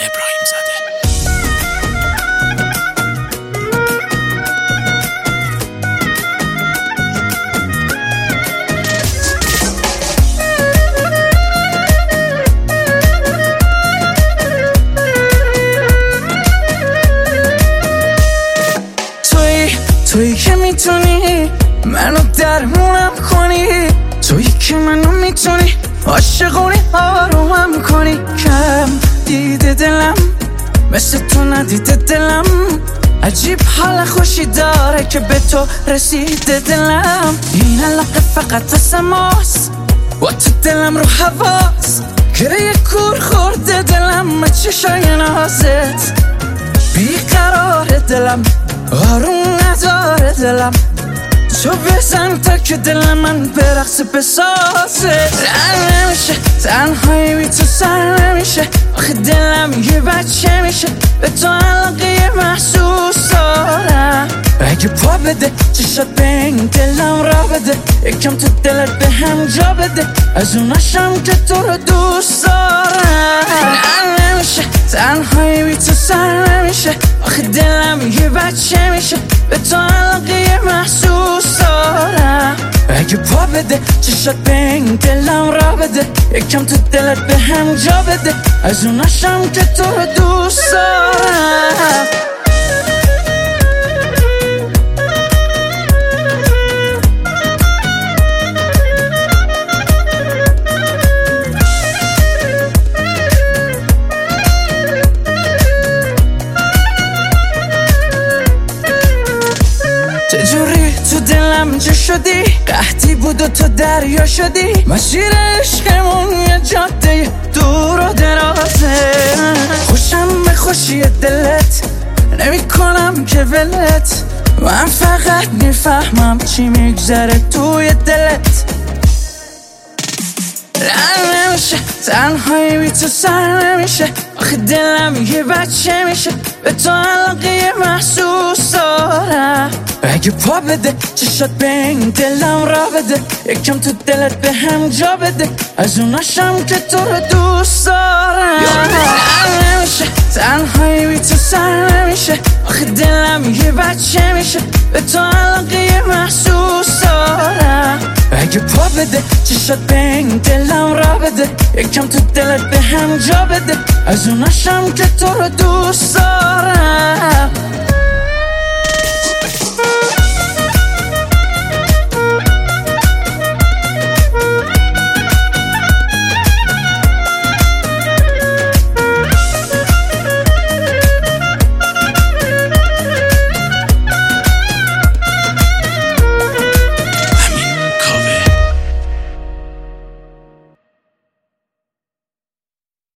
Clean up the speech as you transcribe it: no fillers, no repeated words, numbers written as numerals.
ابراهیم زاده. تویی که میتونی منو درمونم کنی، تویی که منو میتونی عاشقونی آرومم کنی. کم دیده دلم مثل تو ندیده دلم، عجیب حال خوشی داره که به تو رسیده دلم. این علاقه فقط واسه ماست و تو دلم رو حواست، گره کور خورده دلم چشای نازت. بیقرار دلم آروم نداره دلم، تو بزن تا که دل من برقص بسازه. رن نمیشه تنهایی بی تو سر نمیشه، آخه دلم یه بچه میشه به تو علاقه محسوس دارم. اگه پا بده چشات به این دلم را بده، یکم تو دلت به هم جا بده، از اوناشم که تو رو دوست دارم. رن نمیشه تنهایی بی تو سر نمیشه، آخه دلم یه بچه میشه به تو علاقه محسوس دارم. اگه پا بده چشات به این دلم را بده، یکم تو دلت به هم جا بده، از اوناشم که تو رو دوست دارم. چجوری تو دلم جا شدی، قحطی بود و تو دریا شدی، مسیر عشقمون یه جاده دور و درازه. خوشم به خوشی دلت نمی کنم که ولت، من فقط میفهمم چی میگذره توی دلت. رن نمیشه تنهایی بی تو سر نمیشه، آخه دلم یه بچه میشه به تو علاقه محسوس دارم. اگه پا بده چشات به این دلم را بده، یکم تو دلت به هم جا بده، از اوناشم که تو رو دوست دارم. رن نمیشه تنهایی بی تو سر نمیشه، آخه دلم یه بچه میشه به تو علاقه محسوس دارم. اگه پا بده چشات به این دلم را بده، یکم تو دلت به هم جا بده، از اوناشم که تو رو دوست دارم.